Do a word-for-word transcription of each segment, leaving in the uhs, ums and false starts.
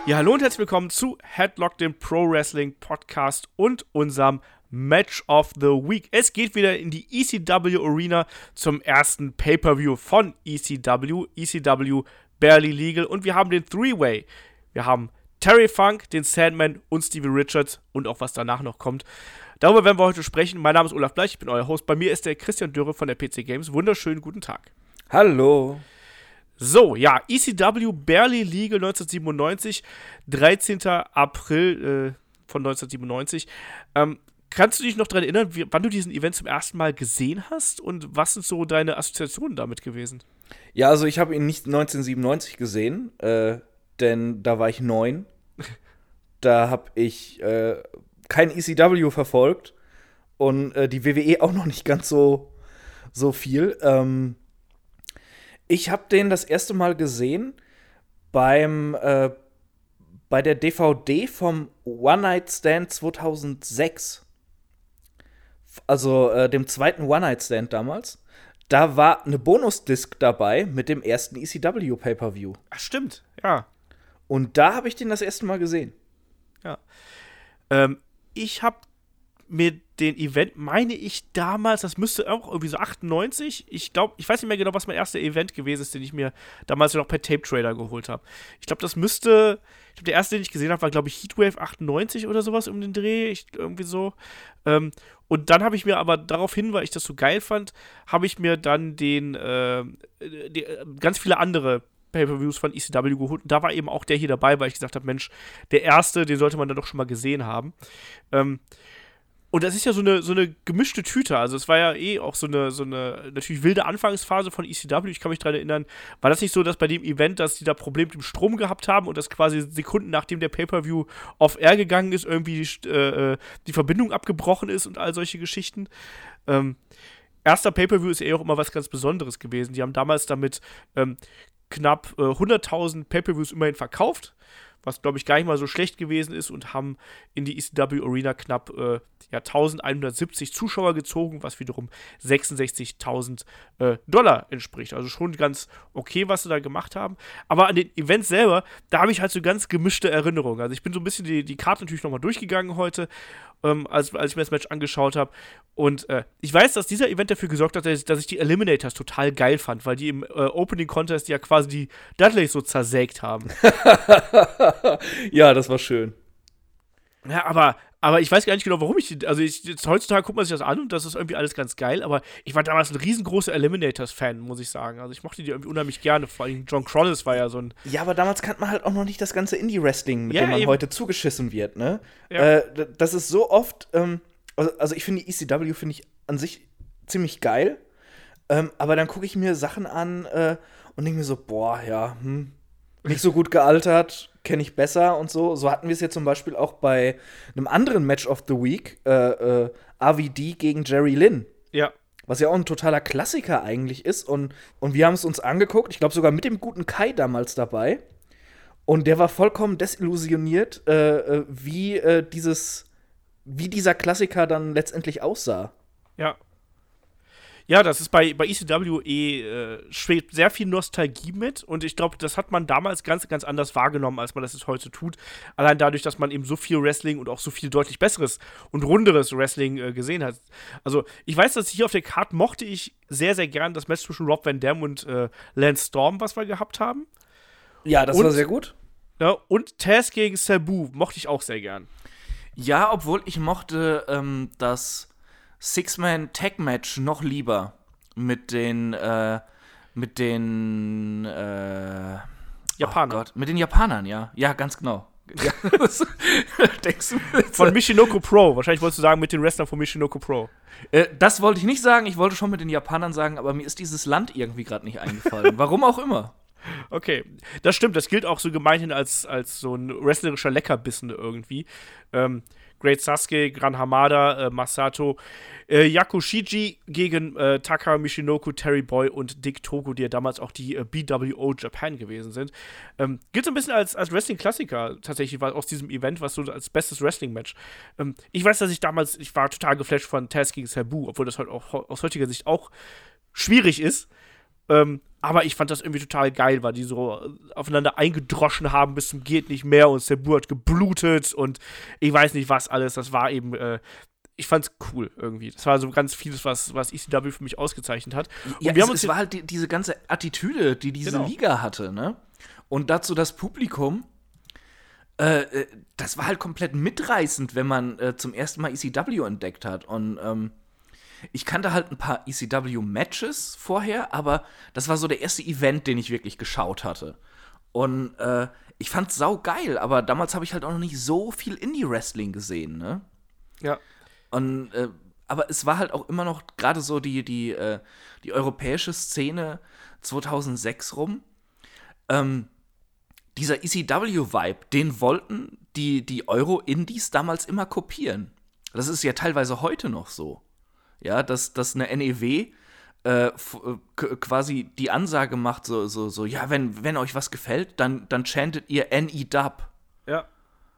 Ja, hallo und herzlich willkommen zu Headlock, dem Pro Wrestling Podcast und unserem Match of the Week. Es geht wieder in die E C W Arena zum ersten Pay-Per-View von E C W, E C W Barely Legal, und wir haben den Three-Way. Wir haben Terry Funk, den Sandman und Stevie Richards und auch was danach noch kommt. Darüber werden wir heute sprechen. Mein Name ist Olaf Bleich, ich bin euer Host. Bei mir ist der Christian Dürre von der P C Games. Wunderschönen guten Tag. Hallo. So, ja, E C W Barely Legal neunzehnhundertsiebenundneunzig, dreizehnten April äh, von neunzehnhundertsiebenundneunzig. Ähm, kannst du dich noch daran erinnern, wie, wann du diesen Event zum ersten Mal gesehen hast und was sind so deine Assoziationen damit gewesen? Ja, also ich habe ihn nicht neunzehnhundertsiebenundneunzig gesehen, äh, denn da war ich neun. Da habe ich äh, kein E C W verfolgt und äh, die W W E auch noch nicht ganz so, so viel. Ähm, ich habe den das erste Mal gesehen beim äh, bei der D V D vom One Night Stand zweitausendsechs. Also äh, dem zweiten One Night Stand damals. Da war eine Bonusdisc dabei mit dem ersten E C W Pay-Per-View. Ach, stimmt, ja. Und da habe ich den das erste Mal gesehen. Ja. Ähm, ich habe mir den Event, meine ich damals, das müsste auch irgendwie so achtundneunzig, ich glaube, ich weiß nicht mehr genau, was mein erster Event gewesen ist, den ich mir damals noch per Tape-Trader geholt habe. Ich glaube, das müsste, ich glaube, der erste, den ich gesehen habe, war, glaube ich, Heatwave achtundneunzig oder sowas um den Dreh, ich, irgendwie so. Ähm, und dann habe ich mir aber daraufhin, weil ich das so geil fand, habe ich mir dann den, äh, die, ganz viele andere Pay-Per-Views von E C W geholt. Und da war eben auch der hier dabei, weil ich gesagt habe, Mensch, der erste, den sollte man dann doch schon mal gesehen haben. Ähm, Und das ist ja so eine, so eine gemischte Tüte. Also es war ja eh auch so eine, so eine natürlich wilde Anfangsphase von E C W. Ich kann mich daran erinnern, war das nicht so, dass bei dem Event, dass die da Probleme mit dem Strom gehabt haben und dass quasi Sekunden nachdem der Pay-Per-View off-air gegangen ist, irgendwie die, äh, die Verbindung abgebrochen ist und all solche Geschichten. Ähm, erster Pay-Per-View ist eh auch immer was ganz Besonderes gewesen. Die haben damals damit ähm, knapp äh, hunderttausend Pay-Per-Views immerhin verkauft, was, glaube ich, gar nicht mal so schlecht gewesen ist, und haben in die E C W Arena knapp äh, ja, elfhundertsiebzig Zuschauer gezogen, was wiederum sechsundsechzigtausend äh, Dollar entspricht. Also schon ganz okay, was sie da gemacht haben. Aber an den Events selber, da habe ich halt so ganz gemischte Erinnerungen. Also ich bin so ein bisschen die, die Karte natürlich nochmal durchgegangen heute, ähm, als, als ich mir das Match angeschaut habe. Und äh, ich weiß, dass dieser Event dafür gesorgt hat, dass ich, dass ich die Eliminators total geil fand, weil die im äh, Opening Contest ja quasi die Dudleys so zersägt haben. Ja, das war schön. Ja, aber, aber ich weiß gar nicht genau, warum ich, also ich, jetzt, heutzutage guckt man sich das an und das ist irgendwie alles ganz geil, aber ich war damals ein riesengroßer Eliminators-Fan, muss ich sagen. Also ich mochte die irgendwie unheimlich gerne, vor allem John Cronis war ja so ein... Ja, aber damals kannte man halt auch noch nicht das ganze Indie-Wrestling, mit Ja, dem man eben. heute zugeschissen wird, ne? Ja. Äh, d- das ist so oft, ähm, also, also ich finde die E C W finde ich an sich ziemlich geil, ähm, aber dann gucke ich mir Sachen an äh, und denke mir so, boah, ja, hm, nicht so gut gealtert, kenne ich besser und so. So hatten wir es jetzt zum Beispiel auch bei einem anderen Match of the Week, äh, äh, R V D gegen Jerry Lynn. Ja. Was ja auch ein totaler Klassiker eigentlich ist. Und, und wir haben es uns angeguckt, ich glaube sogar mit dem guten Kai damals dabei. Und der war vollkommen desillusioniert, äh, äh, wie äh, dieses, wie dieser Klassiker dann letztendlich aussah. Ja. Ja, das ist bei, bei E C W eh, äh, schwebt sehr viel Nostalgie mit, und ich glaube, das hat man damals ganz, ganz anders wahrgenommen, als man das jetzt heute tut. Allein dadurch, dass man eben so viel Wrestling und auch so viel deutlich besseres und runderes Wrestling äh, gesehen hat. Also, ich weiß, dass hier auf der Karte mochte ich sehr, sehr gern das Match zwischen Rob Van Dam und äh, Lance Storm, was wir gehabt haben. Ja, das Und- war sehr gut. Ja, und Taz gegen Sabu mochte ich auch sehr gern. Ja, obwohl ich mochte ähm, das Six-Man-Tag-Match noch lieber mit den, äh, mit den, äh, Japaner. Oh Gott, mit den Japanern, ja. Ja, ganz genau. Ja, das, denkst du jetzt? Von Michinoku Pro. Wahrscheinlich wolltest du sagen, mit den Wrestlern von Michinoku Pro. Äh, das wollte ich nicht sagen, ich wollte schon mit den Japanern sagen, aber mir ist dieses Land irgendwie gerade nicht eingefallen. Warum auch immer. Okay, das stimmt. Das gilt auch so gemeinhin als, als so ein wrestlerischer Leckerbissen irgendwie. Ähm, Great Sasuke, Gran Hamada, äh, Masato, äh, Yakushiji gegen äh, Taka Michinoku, Terry Boy und Dick Togo, die ja damals auch die äh, B W O Japan gewesen sind. Ähm, gilt so ein bisschen als, als Wrestling-Klassiker tatsächlich war aus diesem Event, was so als bestes Wrestling-Match. Ähm, ich weiß, dass ich damals, ich war total geflasht von Taz gegen Sabu, obwohl das halt auch aus heutiger Sicht auch schwierig ist. Ähm, aber ich fand das irgendwie total geil, weil die so aufeinander eingedroschen haben bis zum geht nicht mehr und Sabu hat geblutet und ich weiß nicht was alles. Das war eben, äh, ich fand's cool irgendwie. Das war so ganz vieles, was, was E C W für mich ausgezeichnet hat. Und Ja, wir es, haben uns es war halt die, diese ganze Attitüde, die diese Genau. Liga hatte, ne? Und dazu das Publikum, äh, äh, das war halt komplett mitreißend, wenn man äh, zum ersten Mal E C W entdeckt hat. Und ähm, ich kannte halt ein paar E C W-Matches vorher, aber das war so der erste Event, den ich wirklich geschaut hatte. Und äh, ich fand's saugeil, aber damals habe ich halt auch noch nicht so viel Indie-Wrestling gesehen, ne? ja. Und, äh, aber es war halt auch immer noch gerade so die, die, äh, die europäische Szene zweitausendsechs rum. Ähm, dieser E C W-Vibe, den wollten die, die Euro-Indies damals immer kopieren. Das ist ja teilweise heute noch so. Ja, dass, dass eine N E W äh, f- äh, k- quasi die Ansage macht, so, so, so, ja, wenn, wenn euch was gefällt, dann, dann chantet ihr N E W. Ja.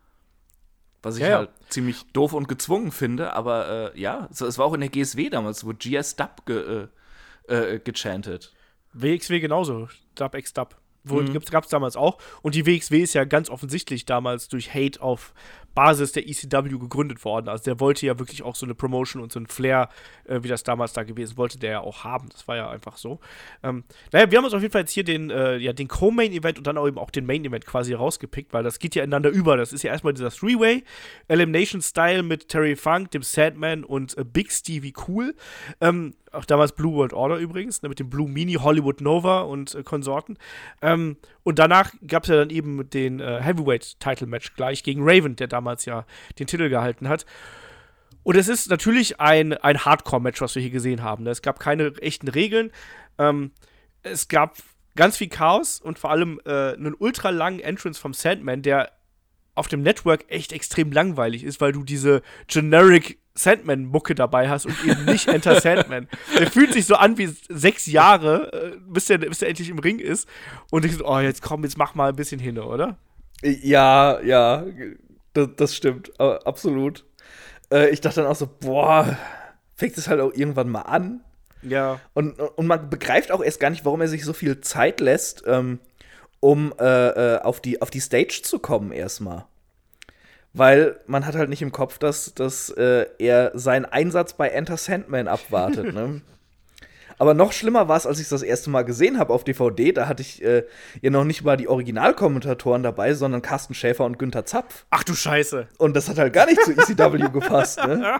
Was ich Ja, ja. halt ziemlich doof und gezwungen finde, aber äh, ja, so, es war auch in der G S W damals, wo G S Dub ge, äh, äh, gechantet. W X W genauso. Dub x Dub. Wo, Mhm. gibt's, gab's damals auch. Und die W X W ist ja ganz offensichtlich damals durch Hate auf Basis der E C W gegründet worden. Also der wollte ja wirklich auch so eine Promotion und so ein Flair, äh, wie das damals da gewesen, wollte der ja auch haben. Das war ja einfach so. Ähm, naja, wir haben uns auf jeden Fall jetzt hier den, äh, ja, den Co-Main-Event und dann auch eben auch den Main-Event quasi rausgepickt, weil das geht ja ineinander über. Das ist ja erstmal dieser Three-Way Elimination-Style mit Terry Funk, dem Sandman und äh, Big Stevie Cool. Ähm, auch damals Blue World Order übrigens, ne, mit dem Blue Mini, Hollywood Nova und äh, Konsorten. Ähm, und danach gab es ja dann eben den äh, Heavyweight-Title-Match gleich gegen Raven, der damals ja den Titel gehalten hat. Und es ist natürlich ein, ein Hardcore-Match, was wir hier gesehen haben. Ne? Es gab keine echten Regeln. Ähm, es gab ganz viel Chaos und vor allem äh, einen ultra langen Entrance vom Sandman, der auf dem Network echt extrem langweilig ist, weil du diese generic Sandman-Mucke dabei hast und eben nicht Enter Sandman. Der fühlt sich so an wie sechs Jahre, äh, bis, der, bis der endlich im Ring ist. Und ich so, oh, jetzt komm, jetzt mach mal ein bisschen hin, oder? Ja, ja, das, das stimmt, äh, absolut. Äh, ich dachte dann auch so, boah, fängt es halt auch irgendwann mal an. Ja. Und, und man begreift auch erst gar nicht, warum er sich so viel Zeit lässt, ähm, um äh, äh, auf, die, auf die Stage zu kommen erstmal. Weil man hat halt nicht im Kopf, dass, dass äh, er seinen Einsatz bei Enter Sandman abwartet, ne? Aber noch schlimmer war es, als ich das erste Mal gesehen habe auf D V D. Da hatte ich äh, ja noch nicht mal die Originalkommentatoren dabei, sondern Carsten Schäfer und Günther Zapf. Ach du Scheiße. Und das hat halt gar nicht zu E C W gepasst, ne?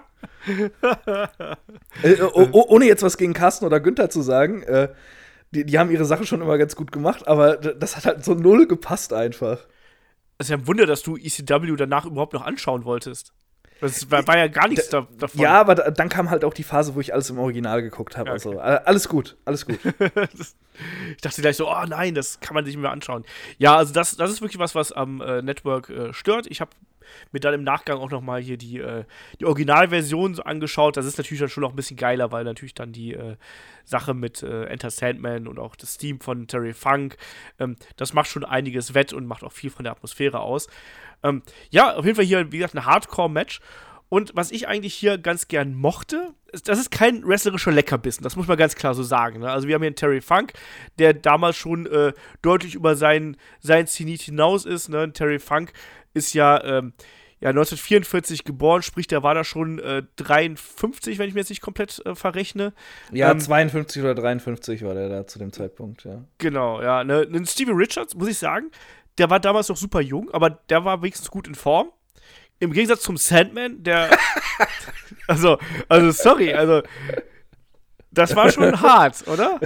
äh, oh, oh, ohne jetzt was gegen Carsten oder Günther zu sagen, äh, die, die haben ihre Sache schon immer ganz gut gemacht, aber d- das hat halt so null gepasst einfach. Es ist ja ein Wunder, dass du E C W danach überhaupt noch anschauen wolltest. Das war, war ja gar nichts da, davon. Ja, aber da, dann kam halt auch die Phase, wo ich alles im Original geguckt habe. Ja, Also, okay. äh, alles gut, alles gut. Ich dachte gleich so, oh nein, das kann man sich nicht mehr anschauen. Ja, also das, das ist wirklich was, was am äh, Network äh, stört. Ich habe mir dann im Nachgang auch noch mal hier die, äh, die Originalversion so angeschaut. Das ist natürlich dann schon noch ein bisschen geiler, weil natürlich dann die äh, Sache mit äh, Enter Sandman und auch das Theme von Terry Funk, ähm, das macht schon einiges wett und macht auch viel von der Atmosphäre aus. Ähm, ja, auf jeden Fall hier, wie gesagt, ein Hardcore-Match. Und was ich eigentlich hier ganz gern mochte, ist, das ist kein wrestlerischer Leckerbissen, das muss man ganz klar so sagen. Ne? Also wir haben hier einen Terry Funk, der damals schon äh, deutlich über seinen, seinen Zenit hinaus ist. Ne? Terry Funk ist ja, ähm, ja neunzehnhundertvierundvierzig geboren, sprich, der war da schon äh, dreiundfünfzig, wenn ich mir jetzt nicht komplett äh, verrechne. Ja, Ähm, zweiundfünfzig oder dreiundfünfzig war der da zu dem Zeitpunkt, ja. Genau, ja. Ne, ne Stevie Richards, muss ich sagen, der war damals noch super jung, aber der war wenigstens gut in Form. Im Gegensatz zum Sandman, der. also, also, sorry, also. Das war schon hart, oder?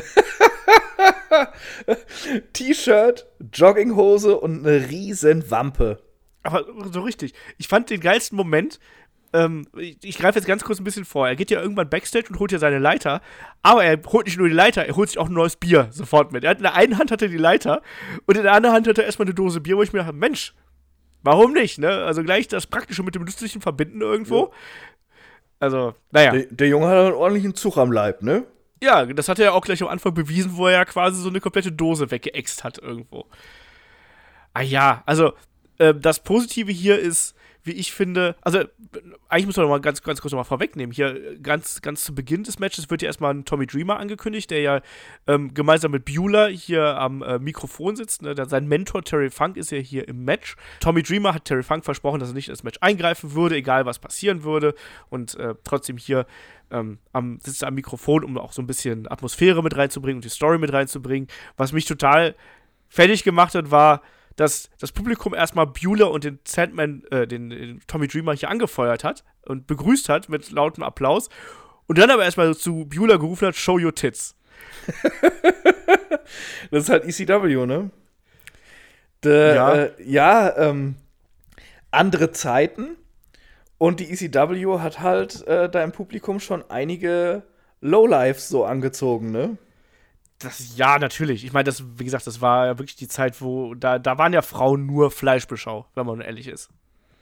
T-Shirt, Jogginghose und eine riesen Wampe. Aber so richtig. Ich fand den geilsten Moment. Ähm, ich, ich greife jetzt ganz kurz ein bisschen vor. Er geht ja irgendwann Backstage und holt ja seine Leiter. Aber er holt nicht nur die Leiter, er holt sich auch ein neues Bier sofort mit. Er hat in der einen Hand hatte er die Leiter und in der anderen Hand hatte er erstmal eine Dose Bier, wo ich mir dachte, Mensch, warum nicht, ne? Also gleich das Praktische mit dem Nützlichen verbinden irgendwo. Ja. Also, naja. Der, der Junge hat einen ordentlichen Zug am Leib, ne? Ja, das hat er ja auch gleich am Anfang bewiesen, wo er ja quasi so eine komplette Dose weggeext hat irgendwo. Ah ja, also, äh, das Positive hier ist, wie ich finde, also eigentlich muss man noch mal ganz, ganz kurz noch mal vorwegnehmen. Hier ganz, ganz zu Beginn des Matches wird ja erstmal ein Tommy Dreamer angekündigt, der ja ähm, gemeinsam mit Bueller hier am äh, Mikrofon sitzt. Ne? Sein Mentor Terry Funk ist ja hier im Match. Tommy Dreamer hat Terry Funk versprochen, dass er nicht ins Match eingreifen würde, egal was passieren würde. Und äh, trotzdem hier ähm, am, sitzt er am Mikrofon, um auch so ein bisschen Atmosphäre mit reinzubringen und die Story mit reinzubringen. Was mich total fertig gemacht hat, war, dass das Publikum erstmal Bueller und den Sandman, äh, den, den Tommy Dreamer hier angefeuert hat und begrüßt hat mit lautem Applaus und dann aber erstmal zu Bueller gerufen hat, show your tits. Das ist halt E C W, ne? De, ja, äh, ja ähm, andere Zeiten und die E C W hat halt äh, da im Publikum schon einige Lowlifes so angezogen, ne? Das, ja, natürlich. Ich meine, das, wie gesagt, das war ja wirklich die Zeit, wo da, da waren ja Frauen nur Fleischbeschau, wenn man ehrlich ist.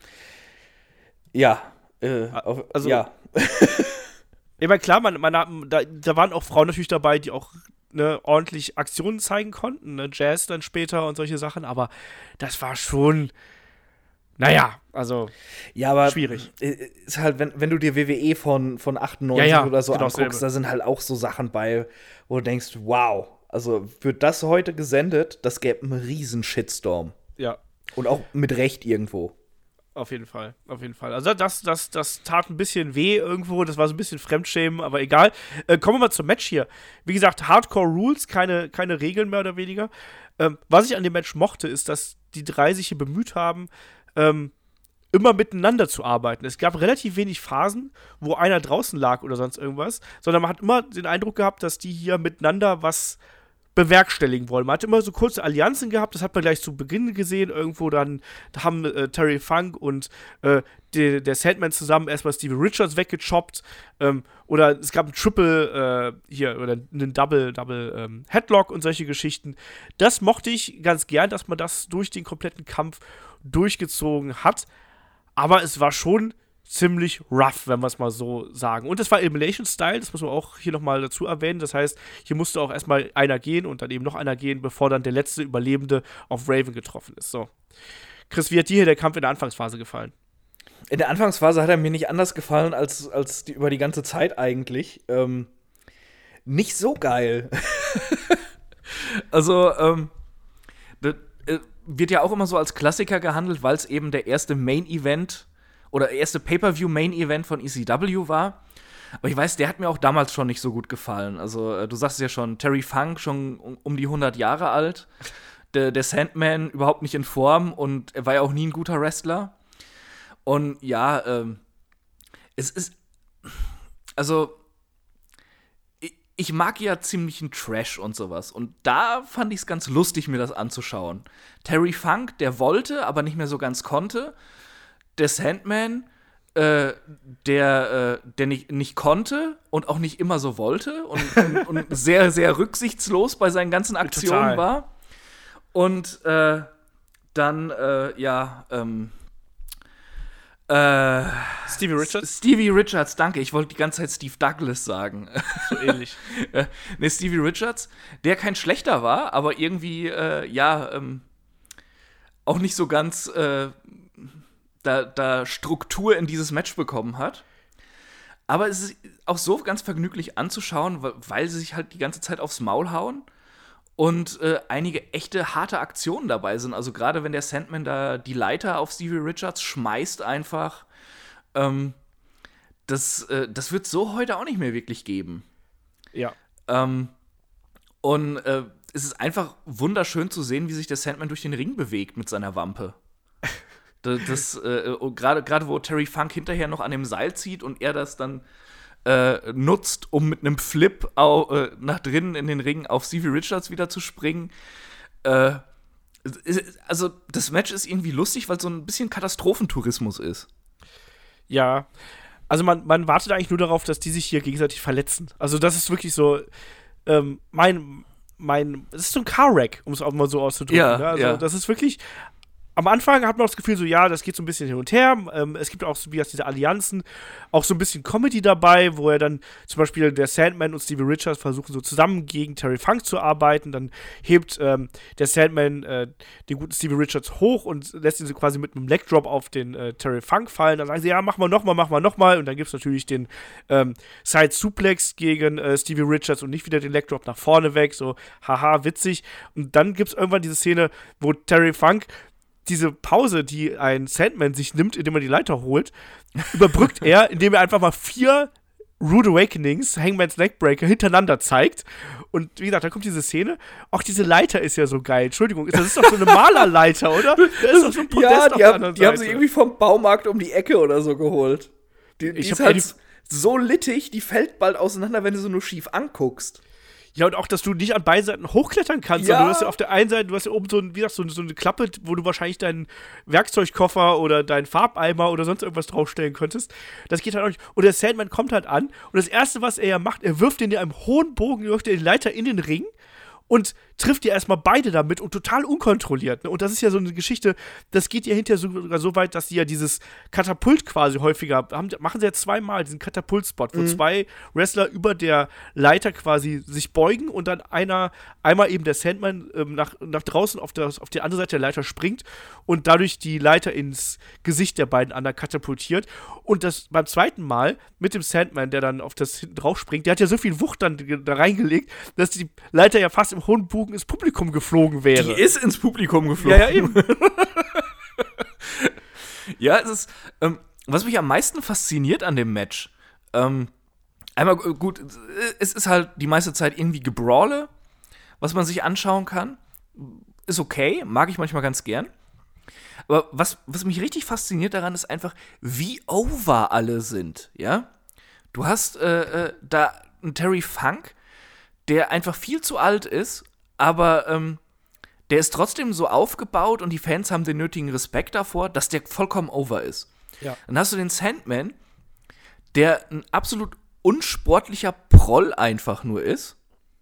Ja, äh, auf, also, ja. Ich meine, klar, man, man, da, da waren auch Frauen natürlich dabei, die auch ne, ordentlich Aktionen zeigen konnten, ne, Jazz dann später und solche Sachen, aber das war schon, naja, also ja, aber schwierig. Ist halt, wenn, wenn du dir W W E von, von achtundneunzig ja, ja, oder so genau anguckst, dasselbe. da sind halt auch so Sachen bei, wo du denkst, wow, also wird das heute gesendet, das gäbe einen riesen Shitstorm. Ja. Und auch mit Recht irgendwo. Auf jeden Fall, auf jeden Fall. Also das, das, das tat ein bisschen weh irgendwo, das war so ein bisschen Fremdschämen, aber egal. Äh, kommen wir mal zum Match hier. Wie gesagt, Hardcore Rules, keine, keine Regeln mehr oder weniger. Ähm, was ich an dem Match mochte, ist, dass die drei sich hier bemüht haben, ähm, immer miteinander zu arbeiten. Es gab relativ wenig Phasen, wo einer draußen lag oder sonst irgendwas, sondern man hat immer den Eindruck gehabt, dass die hier miteinander was bewerkstelligen wollen. Man hat immer so kurze Allianzen gehabt, das hat man gleich zu Beginn gesehen, irgendwo dann da haben äh, Terry Funk und äh, de, der Sandman zusammen erstmal Stevie Richards weggechoppt, ähm, oder es gab ein Triple äh, hier, oder einen Double, Double ähm, Headlock und solche Geschichten. Das mochte ich ganz gern, dass man das durch den kompletten Kampf durchgezogen hat, aber es war schon ziemlich rough, wenn wir es mal so sagen. Und es war Elimination-Style, das muss man auch hier nochmal dazu erwähnen. Das heißt, hier musste auch erstmal einer gehen und dann eben noch einer gehen, bevor dann der letzte Überlebende auf Raven getroffen ist. So. Chris, wie hat dir hier der Kampf in der Anfangsphase gefallen? In der Anfangsphase hat er mir nicht anders gefallen als, als die, über die ganze Zeit eigentlich. Ähm, nicht so geil. Also, ähm, das äh, wird ja auch immer so als Klassiker gehandelt, weil es eben der erste Main-Event oder erste Pay-Per-View-Main-Event von E C W war. Aber ich weiß, der hat mir auch damals schon nicht so gut gefallen. Also, äh, du sagst es ja schon, Terry Funk schon um, um die hundert Jahre alt. Der, der Sandman überhaupt nicht in Form und er war ja auch nie ein guter Wrestler. Und ja, ähm, es ist, also, ich, ich mag ja ziemlichen Trash und sowas. Und da fand ich es ganz lustig, mir das anzuschauen. Terry Funk, der wollte, aber nicht mehr so ganz konnte. Der Sandman, äh, der, äh, der nicht, nicht konnte und auch nicht immer so wollte und, und, und sehr, sehr rücksichtslos bei seinen ganzen Aktionen Total. war. Und äh, dann, äh, ja, ähm, äh, Stevie Richards? Stevie Richards, danke. Ich wollte die ganze Zeit Steve Douglas sagen. So ähnlich. äh, ne, Stevie Richards, der kein schlechter war, aber irgendwie, äh, ja, ähm, auch nicht so ganz äh, da, da Struktur in dieses Match bekommen hat. Aber es ist auch so ganz vergnüglich anzuschauen, weil, weil sie sich halt die ganze Zeit aufs Maul hauen und äh, einige echte harte Aktionen dabei sind. Also gerade wenn der Sandman da die Leiter auf Stevie Richards schmeißt einfach, ähm, das, äh, das wird so heute auch nicht mehr wirklich geben. Ja. Ähm, und äh, es ist einfach wunderschön zu sehen, wie sich der Sandman durch den Ring bewegt mit seiner Wampe. Das, das äh, gerade gerade wo Terry Funk hinterher noch an dem Seil zieht und er das dann äh, nutzt, um mit einem Flip au, äh, nach drinnen in den Ring auf Stevie Richards wieder zu springen. Äh, also das Match ist irgendwie lustig, weil es so ein bisschen Katastrophentourismus ist. Ja. Also man, man wartet eigentlich nur darauf, dass die sich hier gegenseitig verletzen. Also das ist wirklich so ähm, mein, mein, es ist so ein Car-Wreck, um es auch mal so auszudrücken. Ja, ne? Also ja. das ist wirklich am Anfang hat man das Gefühl, so, ja, das geht so ein bisschen hin und her. Ähm, es gibt auch, so, wie gesagt, diese Allianzen, auch so ein bisschen Comedy dabei, wo er dann zum Beispiel der Sandman und Stevie Richards versuchen, so zusammen gegen Terry Funk zu arbeiten. Dann hebt ähm, der Sandman äh, den guten Stevie Richards hoch und lässt ihn so quasi mit einem Leg Drop auf den äh, Terry Funk fallen. Dann sagen sie, ja, mach mal nochmal, mach mal nochmal. Und dann gibt es natürlich den ähm, Side Suplex gegen äh, Stevie Richards und nicht wieder den Leg Drop nach vorne weg. So, haha, witzig. Und dann gibt es irgendwann diese Szene, wo Terry Funk diese Pause, die ein Sandman sich nimmt, indem er die Leiter holt, überbrückt er, indem er einfach mal vier Rude Awakenings, Hangman's Neckbreaker, hintereinander zeigt. Und wie gesagt, da kommt diese Szene. Auch diese Leiter ist ja so geil. Entschuldigung, das ist doch so eine Malerleiter, oder? Da ist doch so ein Podest ja, auf die, der haben, anderen die haben Seite. sie irgendwie vom Baumarkt um die Ecke oder so geholt. Die, die Ich ist hab halt ehrlich- so littig, die fällt bald auseinander, wenn du sie nur schief anguckst. Ja, und auch, dass du nicht an beiden Seiten hochklettern kannst, Ja. sondern du hast ja auf der einen Seite, du hast ja oben so, ein, wie gesagt, so, so eine Klappe, wo du wahrscheinlich deinen Werkzeugkoffer oder deinen Farbeimer oder sonst irgendwas draufstellen könntest. Das geht halt auch nicht. Und der Sandman kommt halt an und das Erste, was er ja macht, er wirft den in einem hohen Bogen, wirft den Leiter in den Ring und trifft ja erstmal beide damit und total unkontrolliert. Ne? Und das ist ja so eine Geschichte, das geht ja hinterher sogar so weit, dass sie ja dieses Katapult quasi häufiger haben, machen sie ja zweimal, diesen Katapultspot, wo Mhm. zwei Wrestler über der Leiter quasi sich beugen und dann einer, einmal eben der Sandman ähm, nach, nach draußen auf, das, auf die andere Seite der Leiter springt und dadurch die Leiter ins Gesicht der beiden anderen katapultiert. Und das beim zweiten Mal mit dem Sandman, der dann auf das hinten drauf springt, der hat ja so viel Wucht dann ge- da reingelegt, dass die Leiter ja fast im hohen Bogen ins Publikum geflogen wäre. Die ist ins Publikum geflogen. ja, ja, eben. Ja, es ist, ähm, was mich am meisten fasziniert an dem Match, ähm, einmal äh, gut, es ist halt die meiste Zeit irgendwie Gebrawle, was man sich anschauen kann. Ist okay, mag ich manchmal ganz gern. Aber was, was mich richtig fasziniert daran ist einfach, wie over alle sind, ja? Du hast äh, äh, da einen Terry Funk, der einfach viel zu alt ist, aber ähm, der ist trotzdem so aufgebaut und die Fans haben den nötigen Respekt davor, dass der vollkommen over ist. Ja. Dann hast du den Sandman, der ein absolut unsportlicher Proll einfach nur ist.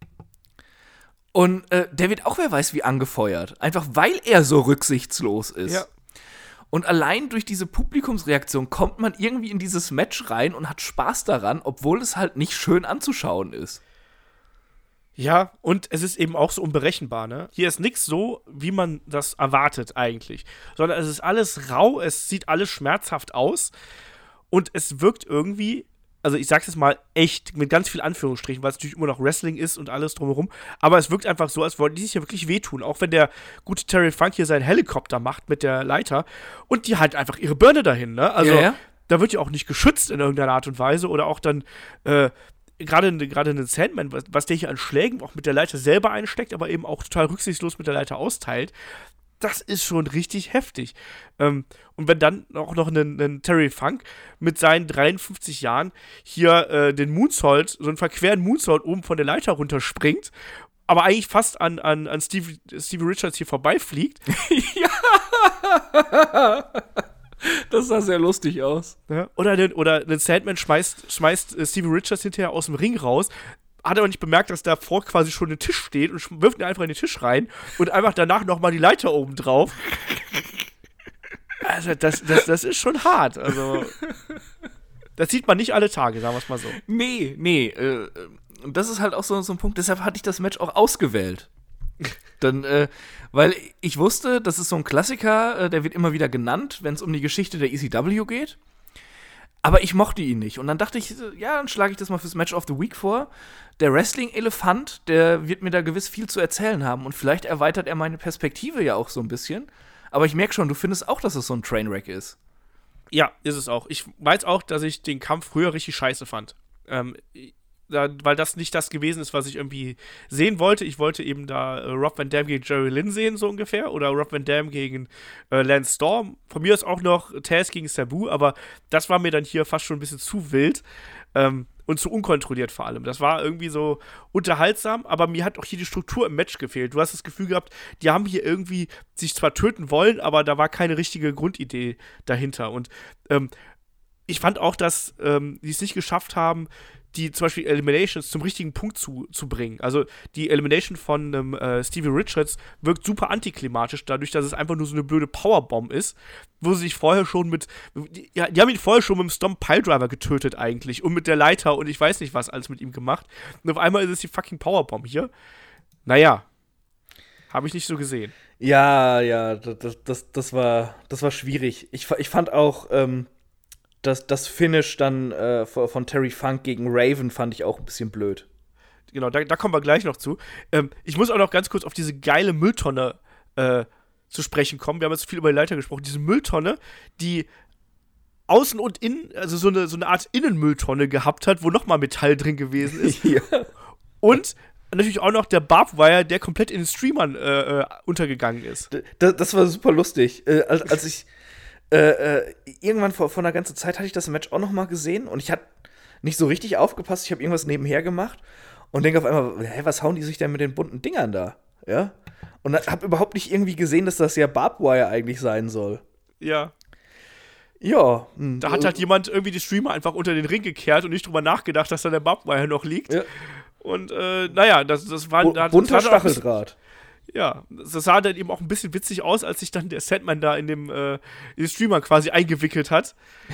Und äh, der wird auch wer weiß wie angefeuert. Einfach weil er so rücksichtslos ist. Ja. Und allein durch diese Publikumsreaktion kommt man irgendwie in dieses Match rein und hat Spaß daran, obwohl es halt nicht schön anzuschauen ist. Ja, und es ist eben auch so unberechenbar, ne? Hier ist nichts so, wie man das erwartet eigentlich. Sondern es ist alles rau, es sieht alles schmerzhaft aus und es wirkt irgendwie, also ich sag's jetzt mal echt, mit ganz viel Anführungsstrichen, weil es natürlich immer noch Wrestling ist und alles drumherum, aber es wirkt einfach so, als wollten die sich ja wirklich wehtun. Auch wenn der gute Terry Funk hier seinen Helikopter macht mit der Leiter und die halt einfach ihre Birne dahin, ne? Also Ja, ja. da wird ja auch nicht geschützt in irgendeiner Art und Weise oder auch dann, äh, gerade gerade einen Sandman, was, was der hier an Schlägen auch mit der Leiter selber einsteckt, aber eben auch total rücksichtslos mit der Leiter austeilt, das ist schon richtig heftig. Ähm, und wenn dann auch noch ein, ein Terry Funk mit seinen dreiundfünfzig Jahren hier äh, den Moonsault, so einen verqueren Moonsault oben von der Leiter runterspringt, aber eigentlich fast an, an, an Steve, Stevie Richards hier vorbeifliegt. Das sah sehr lustig aus. Ja. Oder, den, oder den Sandman schmeißt, schmeißt äh, Stevie Richards hinterher aus dem Ring raus, hat aber nicht bemerkt, dass davor quasi schon ein Tisch steht und sch- wirft ihn einfach in den Tisch rein und einfach danach nochmal die Leiter oben drauf. Also, das, das, das ist schon hart. Also, das sieht man nicht alle Tage, sagen wir es mal so. Nee, nee. Äh, das ist halt auch so, so ein Punkt, deshalb hatte ich das Match auch ausgewählt. Dann, äh, weil ich wusste, das ist so ein Klassiker, äh, der wird immer wieder genannt, wenn es um die Geschichte der E C W geht. Aber ich mochte ihn nicht. Und dann dachte ich, äh, ja, dann schlage ich das mal fürs Match of the Week vor. Der Wrestling-Elefant, der wird mir da gewiss viel zu erzählen haben. Und vielleicht erweitert er meine Perspektive ja auch so ein bisschen. Aber ich merke schon, du findest auch, dass es so ein Trainwreck ist. Ja, ist es auch. Ich weiß auch, dass ich den Kampf früher richtig scheiße fand. Ähm, da, weil das nicht das gewesen ist, was ich irgendwie sehen wollte. Ich wollte eben da äh, Rob Van Dam gegen Jerry Lynn sehen, so ungefähr. Oder Rob Van Dam gegen äh, Lance Storm. Von mir ist auch noch Taz gegen Sabu, aber das war mir dann hier fast schon ein bisschen zu wild. Ähm, und zu unkontrolliert vor allem. Das war irgendwie so unterhaltsam, aber mir hat auch hier die Struktur im Match gefehlt. Du hast das Gefühl gehabt, die haben hier irgendwie sich zwar töten wollen, aber da war keine richtige Grundidee dahinter. Und ähm, ich fand auch, dass ähm, die es nicht geschafft haben, die zum Beispiel Eliminations zum richtigen Punkt zu, zu bringen. Also die Elimination von ähm, äh, Stevie Richards wirkt super antiklimatisch, dadurch, dass es einfach nur so eine blöde Powerbomb ist, wo sie sich vorher schon mit, die, ja, die haben ihn vorher schon mit dem Stomp Piledriver getötet eigentlich und mit der Leiter und ich weiß nicht was alles mit ihm gemacht. Und auf einmal ist es die fucking Powerbomb hier. Naja, habe ich nicht so gesehen. Ja, ja, das, das, das, war, das war schwierig. Ich, ich fand auch ähm, das, das Finish dann äh, von Terry Funk gegen Raven fand ich auch ein bisschen blöd. Genau, da, da kommen wir gleich noch zu. Ähm, ich muss auch noch ganz kurz auf diese geile Mülltonne äh, zu sprechen kommen. Wir haben jetzt viel über die Leiter gesprochen. Diese Mülltonne, die außen und innen, also so eine, so eine Art Innenmülltonne gehabt hat, wo nochmal Metall drin gewesen ist. Ja. Und natürlich auch noch der Barbwire, der komplett in den Streamern äh, äh, untergegangen ist. Das, das war super lustig. Äh, als, als ich äh, äh, irgendwann vor, vor einer ganzen Zeit hatte ich das Match auch noch mal gesehen und ich hatte nicht so richtig aufgepasst. Ich habe irgendwas nebenher gemacht und denke auf einmal, hä, was hauen die sich denn mit den bunten Dingern da? Ja? Und habe überhaupt nicht irgendwie gesehen, dass das ja Barbwire eigentlich sein soll. Ja. Ja. Mh. Da hat halt jemand irgendwie die Streamer einfach unter den Ring gekehrt und nicht drüber nachgedacht, dass da der Barbwire noch liegt. Ja. Und äh, naja, das, das war. Bu- das bunter war Stacheldraht. Ja, das sah dann eben auch ein bisschen witzig aus, als sich dann der Sandman da in dem äh, in den Streamer quasi eingewickelt hat.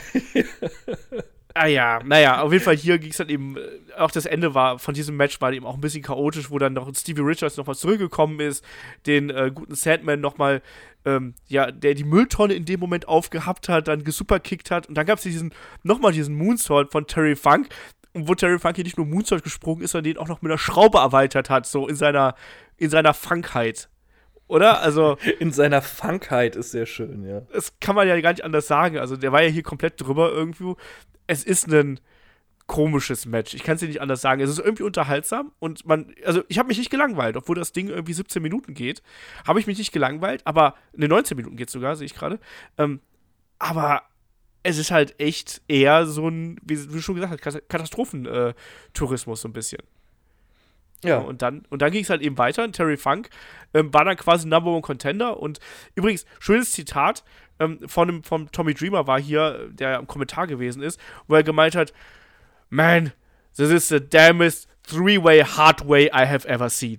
Ah ja, naja, auf jeden Fall hier ging es dann eben, äh, auch das Ende war von diesem Match war eben auch ein bisschen chaotisch, wo dann noch Stevie Richards noch was zurückgekommen ist, den äh, guten Sandman nochmal, ähm, ja, der die Mülltonne in dem Moment aufgehabt hat, dann gesuperkickt hat und dann gab es diesen, nochmal diesen Moonsault von Terry Funk, wo Terry Funk hier nicht nur Moonsault gesprungen ist, sondern den auch noch mit einer Schraube erweitert hat, so in seiner, in seiner Funkheit. Oder? Also. In seiner Funkheit ist sehr schön, ja. Das kann man ja gar nicht anders sagen. Also, der war ja hier komplett drüber irgendwo. Es ist ein komisches Match. Ich kann es dir nicht anders sagen. Es ist irgendwie unterhaltsam und man, also ich habe mich nicht gelangweilt, obwohl das Ding irgendwie siebzehn Minuten geht, habe ich mich nicht gelangweilt, aber, ne, neunzehn Minuten geht sogar, sehe ich gerade. Ähm, aber es ist halt echt eher so ein, wie, wie du schon gesagt hast, Katastrophentourismus so ein bisschen. Ja. Und dann, und dann ging es halt eben weiter. Terry Funk ähm, war dann quasi Number One Contender. Und übrigens, schönes Zitat ähm, von, dem, von Tommy Dreamer war hier, der im Kommentar gewesen ist, wo er gemeint hat, Man, this is the damnest three-way hard way I have ever seen.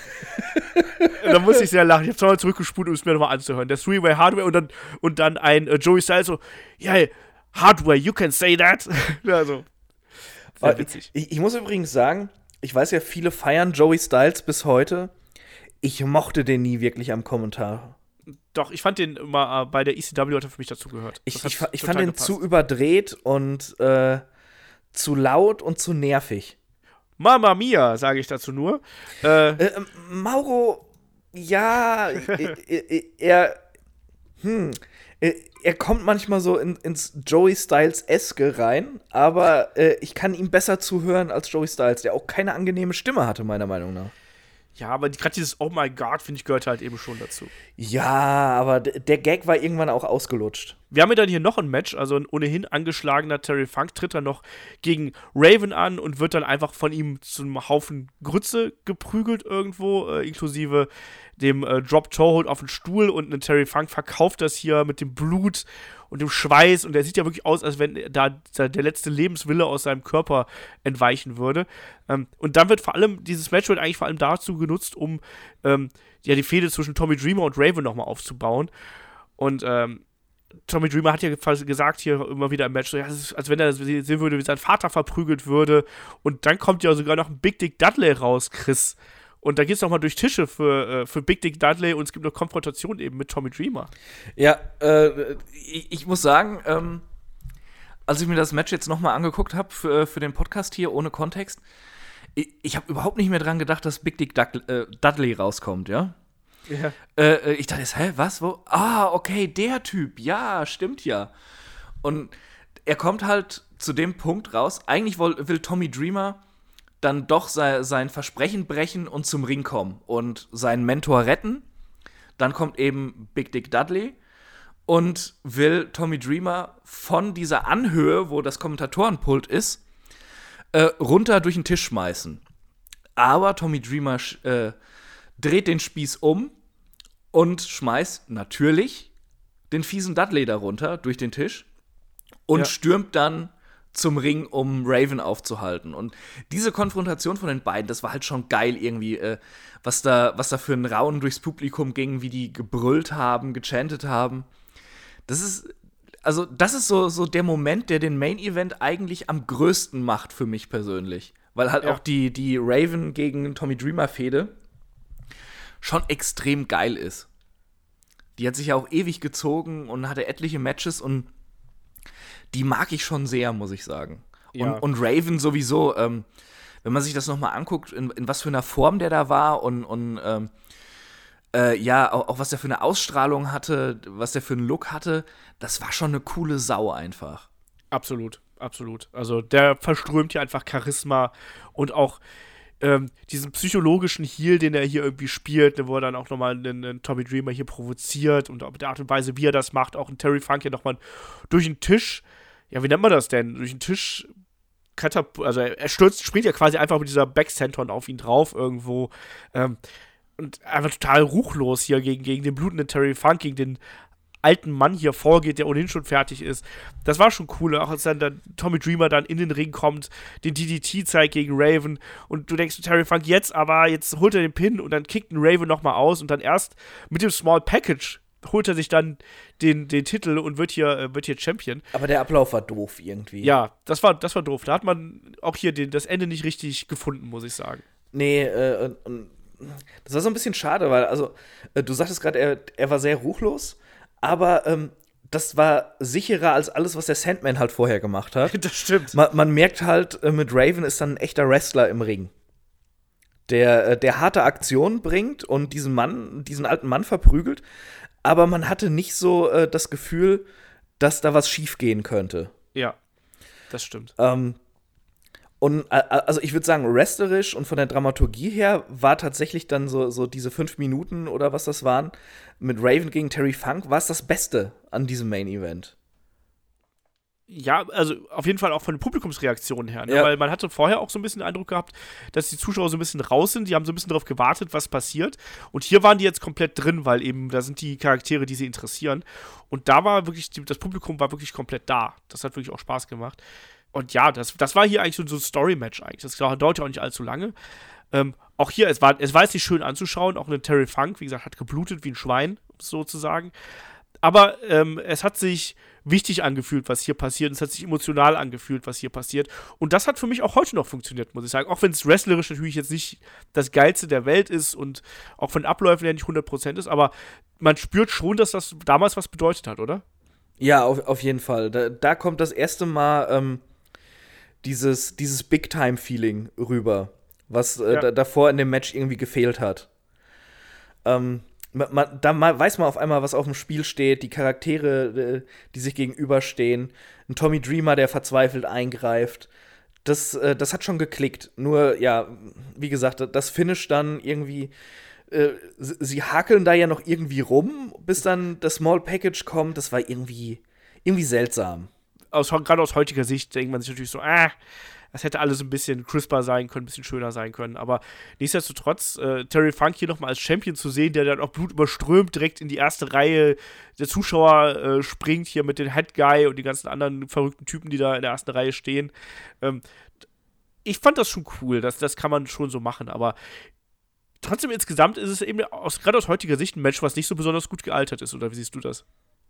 Da musste ich sehr lachen. Ich habe zweimal zurückgespult, um es mir nochmal anzuhören. Der Three-Way Hardway und dann, und dann ein äh, Joey Styles so, ja, yeah, Hardway, you can say that. Also, sehr witzig. Ich, ich muss übrigens sagen, ich weiß ja, viele feiern Joey Styles bis heute. Ich mochte den nie wirklich am Kommentar. Doch, ich fand den immer äh, bei der E C W hat er für mich dazu gehört. Ich, ich, ich fand den gepasst. Zu überdreht und äh, zu laut und zu nervig. Mamma mia, sage ich dazu nur. Äh, äh, Mauro, ja, er, er, hm, er kommt manchmal so in, ins Joey Styles-eske rein, aber äh, ich kann ihm besser zuhören als Joey Styles, der auch keine angenehme Stimme hatte, meiner Meinung nach. Ja, aber gerade dieses Oh my God, finde ich, gehört halt eben schon dazu. Ja, aber d- der Gag war irgendwann auch ausgelutscht. Wir haben ja dann hier noch ein Match, also ein ohnehin angeschlagener Terry Funk tritt dann noch gegen Raven an und wird dann einfach von ihm zu einem Haufen Grütze geprügelt irgendwo, äh, inklusive dem äh, Drop-Toe-Hold auf den Stuhl und ein Terry Funk verkauft das hier mit dem Blut und dem Schweiß und der sieht ja wirklich aus, als wenn da der letzte Lebenswille aus seinem Körper entweichen würde. Ähm, und dann wird vor allem, dieses Match wird eigentlich vor allem dazu genutzt, um ähm, ja, die Fehde zwischen Tommy Dreamer und Raven nochmal aufzubauen. Und ähm, Tommy Dreamer hat ja gesagt hier immer wieder im Match, so, ja, es ist, als wenn er sehen würde, wie sein Vater verprügelt würde. Und dann kommt ja sogar noch ein Big Dick Dudley raus, Chris. Und da geht es nochmal durch Tische für, äh, für Big Dick Dudley und es gibt eine Konfrontation eben mit Tommy Dreamer. Ja, äh, ich, ich muss sagen, ähm, als ich mir das Match jetzt nochmal angeguckt habe für, für den Podcast hier ohne Kontext, ich, ich habe überhaupt nicht mehr dran gedacht, dass Big Dick Dudley, äh, Dudley rauskommt, ja? Ja. Äh, ich dachte jetzt, hä, was, wo? Ah, okay, der Typ, ja, stimmt ja. Und er kommt halt zu dem Punkt raus, eigentlich will, will Tommy Dreamer dann doch sei, sein Versprechen brechen und zum Ring kommen und seinen Mentor retten. Dann kommt eben Big Dick Dudley und will Tommy Dreamer von dieser Anhöhe, wo das Kommentatorenpult ist, äh, runter durch den Tisch schmeißen. Aber Tommy Dreamer äh, dreht den Spieß um und schmeißt natürlich den fiesen Dudley darunter durch den Tisch und ja. stürmt dann zum Ring, um Raven aufzuhalten. Und diese Konfrontation von den beiden, das war halt schon geil irgendwie, äh, was da, was da für ein Raunen durchs Publikum ging, wie die gebrüllt haben, gechantet haben. Das ist, also das ist so, so der Moment, der den Main Event eigentlich am größten macht für mich persönlich. Weil halt Ja. auch die, die Raven gegen Tommy Dreamer Fehde schon extrem geil ist. Die hat sich ja auch ewig gezogen und hatte etliche Matches und die mag ich schon sehr, muss ich sagen. Ja. Und, und Raven sowieso, ähm, wenn man sich das nochmal anguckt, in, in was für einer Form der da war und, und ähm, äh, ja, auch, auch was der für eine Ausstrahlung hatte, was der für einen Look hatte, das war schon eine coole Sau einfach. Absolut, absolut. Also der verströmt hier einfach Charisma und auch ähm, diesen psychologischen Heal, den er hier irgendwie spielt, ne, wo er dann auch nochmal einen, einen Tommy Dreamer hier provoziert und auch mit der Art und Weise, wie er das macht, auch einen Terry Funk hier nochmal durch den Tisch, ja, wie nennt man das denn? Durch den Tisch katap- also er stürzt, springt ja quasi einfach mit dieser Backsenton auf ihn drauf irgendwo ähm, und einfach total ruchlos hier gegen, gegen den blutenden Terry Funk, gegen den alten Mann hier vorgeht, der ohnehin schon fertig ist. Das war schon cool, auch als dann der Tommy Dreamer dann in den Ring kommt, den D D T zeigt gegen Raven und du denkst, Terry Funk jetzt, aber jetzt holt er den Pin und dann kickt ein Raven nochmal aus und dann erst mit dem Small Package holt er sich dann den, den Titel und wird hier, äh, wird hier Champion. Aber der Ablauf war doof irgendwie. Ja, das war, das war doof. Da hat man auch hier den, das Ende nicht richtig gefunden, muss ich sagen. Nee, äh, und, und das war so ein bisschen schade, weil, also, äh, du sagtest gerade, er, er war sehr ruchlos, aber ähm, das war sicherer als alles, was der Sandman halt vorher gemacht hat. Das stimmt. Man, man merkt halt, äh, mit Raven ist dann ein echter Wrestler im Ring. Der, äh, der harte Aktionen bringt und diesen Mann, diesen alten Mann verprügelt, aber man hatte nicht so äh, das Gefühl, dass da was schief gehen könnte. Ja, das stimmt. Ähm, und äh, also ich würde sagen, wrestlerisch und von der Dramaturgie her war tatsächlich dann so, so diese fünf Minuten oder was das waren, mit Raven gegen Terry Funk, war es das Beste an diesem Main Event. Ja, also auf jeden Fall auch von den Publikumsreaktionen her, ne? Ja. Weil man hatte vorher auch so ein bisschen den Eindruck gehabt, dass die Zuschauer so ein bisschen raus sind, die haben so ein bisschen darauf gewartet, was passiert und hier waren die jetzt komplett drin, weil eben da sind die Charaktere, die sie interessieren und da war wirklich, die, das Publikum war wirklich komplett da, das hat wirklich auch Spaß gemacht und ja, das, das war hier eigentlich so, so ein Story-Match eigentlich, das dauert ja auch nicht allzu lange. Ähm, auch hier, es war, es war jetzt nicht schön anzuschauen, auch eine Terry Funk, wie gesagt, hat geblutet wie ein Schwein, sozusagen. Aber ähm, es hat sich wichtig angefühlt, was hier passiert. Es hat sich emotional angefühlt, was hier passiert. Und das hat für mich auch heute noch funktioniert, muss ich sagen. Auch wenn es wrestlerisch natürlich jetzt nicht das Geilste der Welt ist und auch von den Abläufen her nicht hundert Prozent ist, aber man spürt schon, dass das damals was bedeutet hat, oder? Ja, auf, auf jeden Fall. Da, da kommt das erste Mal ähm, dieses, dieses Big-Time-Feeling rüber, was äh, Ja. da, davor in dem Match irgendwie gefehlt hat. Ähm, man, man, da ma- weiß man auf einmal, was auf dem Spiel steht, die Charaktere, äh, die sich gegenüberstehen, ein Tommy Dreamer, der verzweifelt eingreift. Das, äh, das hat schon geklickt. Nur, ja, wie gesagt, das Finish dann irgendwie, äh, sie, sie hakeln da ja noch irgendwie rum, bis dann das Small Package kommt. Das war irgendwie, irgendwie seltsam. Aus, gerade aus heutiger Sicht denkt man sich natürlich so, ah, das hätte alles ein bisschen crisper sein können, ein bisschen schöner sein können. Aber nichtsdestotrotz, äh, Terry Funk hier nochmal als Champion zu sehen, der dann auch blutüberströmt direkt in die erste Reihe der Zuschauer äh, springt, hier mit dem Head Guy und die ganzen anderen verrückten Typen, die da in der ersten Reihe stehen. Ähm, ich fand das schon cool, das, das kann man schon so machen, aber trotzdem insgesamt ist es eben aus, gerade aus heutiger Sicht ein Match, was nicht so besonders gut gealtert ist, oder wie siehst du das?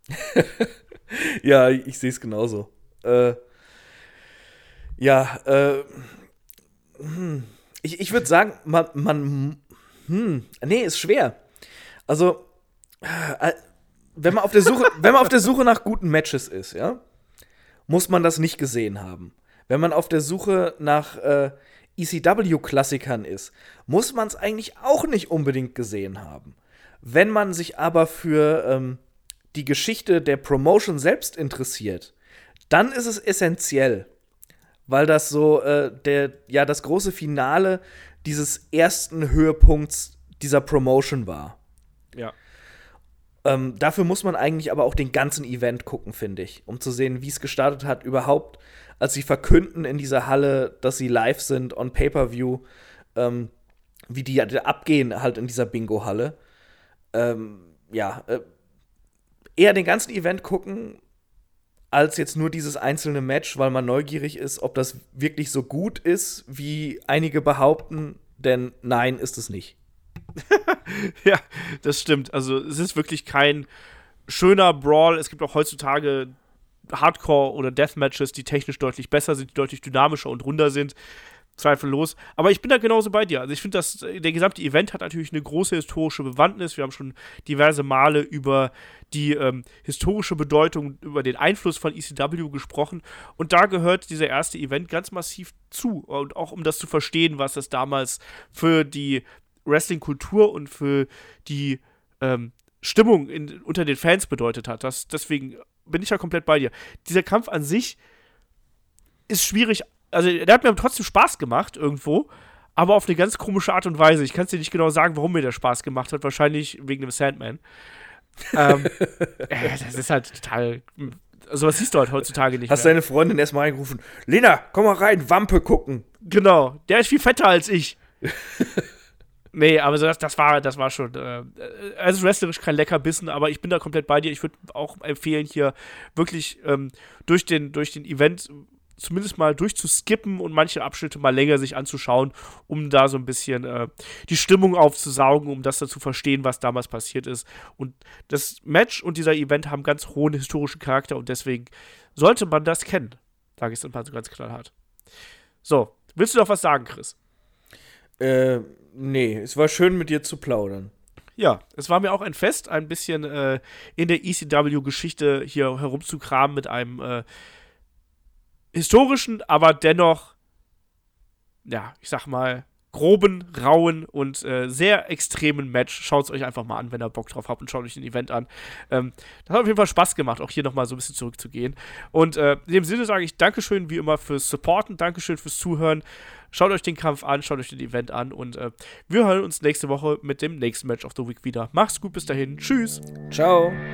Ja, ich sehe es genauso. Äh, ja, äh, hm. ich, ich würde sagen, man, man, hm, nee, ist schwer. Also, äh, wenn man auf der Suche, wenn man auf der Suche nach guten Matches ist, ja, muss man das nicht gesehen haben. Wenn man auf der Suche nach äh, E C W-Klassikern ist, muss man es eigentlich auch nicht unbedingt gesehen haben. Wenn man sich aber für ähm, die Geschichte der Promotion selbst interessiert, dann ist es essentiell, weil das so äh, der, ja, das große Finale dieses ersten Höhepunkts dieser Promotion war. Ja. Ähm, dafür muss man eigentlich aber auch den ganzen Event gucken, finde ich, um zu sehen, wie es gestartet hat überhaupt, als sie verkünden in dieser Halle, dass sie live sind on Pay-Per-View, ähm, wie die abgehen halt in dieser Bingo-Halle. Ähm, ja, äh, eher den ganzen Event gucken, als jetzt nur dieses einzelne Match, weil man neugierig ist, ob das wirklich so gut ist, wie einige behaupten, denn nein, ist es nicht. Ja, das stimmt. Also es ist wirklich kein schöner Brawl. Es gibt auch heutzutage Hardcore- oder Deathmatches, die technisch deutlich besser sind, die deutlich dynamischer und runder sind. Zweifellos. Aber ich bin da genauso bei dir. Also ich finde, dass der gesamte Event hat natürlich eine große historische Bewandtnis. Wir haben schon diverse Male über die ähm, historische Bedeutung, über den Einfluss von E C W gesprochen. Und da gehört dieser erste Event ganz massiv zu. Und auch um das zu verstehen, was das damals für die Wrestling-Kultur und für die ähm, Stimmung in, unter den Fans bedeutet hat. Das, deswegen bin ich ja komplett bei dir. Dieser Kampf an sich ist schwierig. Also, der hat mir trotzdem Spaß gemacht, irgendwo, aber auf eine ganz komische Art und Weise. Ich kann es dir nicht genau sagen, warum mir der Spaß gemacht hat. Wahrscheinlich wegen dem Sandman. ähm, äh, das ist halt total. Also, was siehst du halt heutzutage nicht Hast mehr. deine Freundin erstmal reingerufen: Lena, komm mal rein, Wampe gucken. Genau, der ist viel fetter als ich. Nee, aber das, das, war, das war schon. Äh, also, wrestlerisch kein Leckerbissen, aber ich bin da komplett bei dir. Ich würde auch empfehlen, hier wirklich ähm, durch den, durch den Event zumindest mal durchzuskippen und manche Abschnitte mal länger sich anzuschauen, um da so ein bisschen äh, die Stimmung aufzusaugen, um das dann zu verstehen, was damals passiert ist. Und das Match und dieser Event haben ganz hohen historischen Charakter und deswegen sollte man das kennen. Sage ich es dann mal so ganz knallhart. So, willst du noch was sagen, Chris? Äh, nee, es war schön mit dir zu plaudern. Ja, es war mir auch ein Fest, ein bisschen äh, in der E C W-Geschichte hier herumzukramen mit einem äh, historischen, aber dennoch, ja, ich sag mal, groben, rauen und äh, sehr extremen Match. Schaut es euch einfach mal an, wenn ihr Bock drauf habt und schaut euch den Event an. Ähm, das hat auf jeden Fall Spaß gemacht, auch hier nochmal so ein bisschen zurückzugehen. Und äh, in dem Sinne sage ich Dankeschön wie immer fürs Supporten, Dankeschön fürs Zuhören. Schaut euch den Kampf an, schaut euch den Event an und äh, wir hören uns nächste Woche mit dem nächsten Match of the Week wieder. Macht's gut, bis dahin. Tschüss. Ciao.